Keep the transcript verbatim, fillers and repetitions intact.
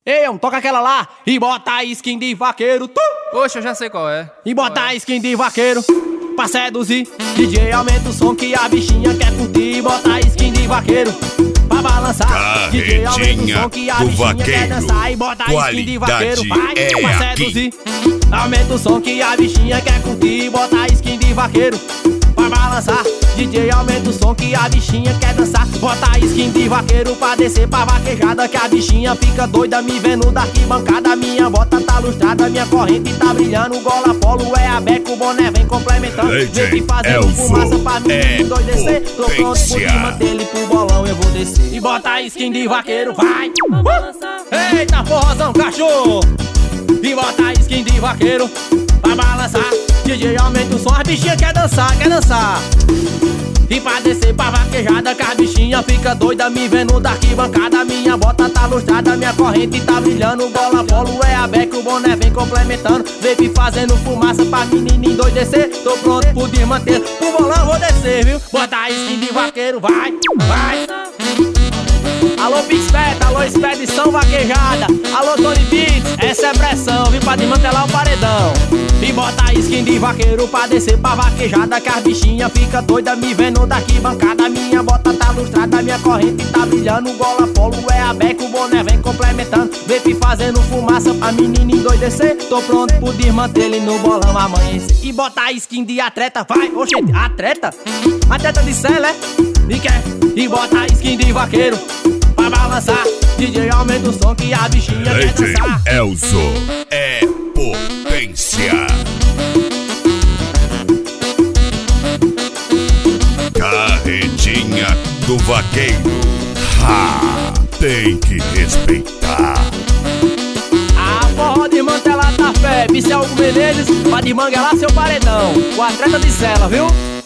Ei, um, toca aquela lá e bota a skin de vaqueiro. Tu! Poxa, eu já sei qual é. E bota Qual é? a skin de vaqueiro pra seduzir. D J aumenta o som que a bichinha quer curtir. E bota a skin de vaqueiro pra balançar. D J aumenta o som que a bichinha quer dançar. E bota a skin de vaqueiro, vai, é pra seduzir. Aumenta o som que a bichinha quer curtir. E bota a skin de vaqueiro pra balançar. D J aumenta o som que a bichinha quer dançar. Bota a skin de vaqueiro pra descer pra vaquejada, que a bichinha fica doida me vendo da arquibancada. Minha bota tá lustrada, minha corrente tá brilhando. Gola polo é aberto, o boné vem complementando. Vem que fazendo fumaça pra mim é dois descer. Tô pronto por cima dele, pro bolão eu vou descer. E bota a skin de vaqueiro, vai! Uh! Eita forrozão, cachorro! E bota a skin de vaqueiro pra balançar. D J aumenta o som, a bichinha quer dançar, quer dançar. E pra descer pra vaquejada, que a bichinha fica doida me vendo da arquibancada. Minha bota tá lustrada, minha corrente tá brilhando. Bola polo é aberto, o boné vem complementando. Vape fazendo fumaça pra menininho descer. Tô pronto pro desmanter, pro bolão vou descer, viu? Bota a skin de vaqueiro, vai, vai. Alô Pixpet, alô Expedição Vaquejada, alô Tony Beats, essa é pressão, vim pra desmantelar o paredão. E bota a skin de vaqueiro pra descer pra vaquejada, que as bichinha fica doida me vendo daqui bancada. Minha bota tá lustrada, minha corrente tá brilhando. Gola polo é aberto, o boné vem complementando. Vape fazendo fumaça pra menininho descer. Tô pronto pro desmantelar no bolão amanhecer. E bota a skin de atleta, vai, oxente, atleta? Atleta de cela, é? E quer? E bota a skin de vaqueiro pra balançar. D J aumenta o som que a bichinha quer dançar. Elzo é potência. Carretinha do vaqueiro, ha, tem que respeitar. A forró de Mantela tá fé, Bice Hugo Menezes pra desmanguelar seu paredão. O atleta de cela, viu?